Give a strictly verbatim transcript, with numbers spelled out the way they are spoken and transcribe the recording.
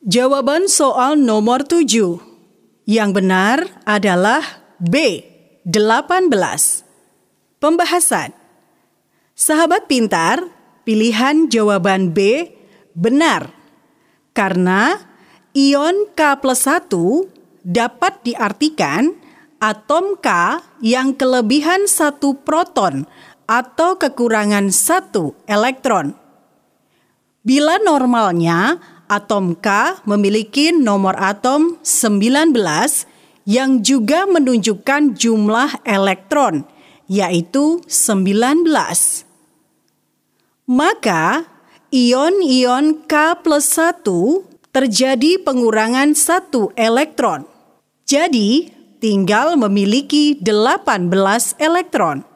Jawaban soal nomor tujuh. Yang benar adalah B, delapan belas. Pembahasan. Sahabat pintar, pilihan jawaban B benar. Karena ion K plus satu dapat diartikan atom K yang kelebihan satu proton atau kekurangan satu elektron. Bila normalnya, atom K memiliki nomor atom sembilan belas yang juga menunjukkan jumlah elektron, yaitu sembilan belas. Maka, ion-ion K plus satu terjadi pengurangan satu elektron. Jadi, tinggal memiliki delapan belas elektron.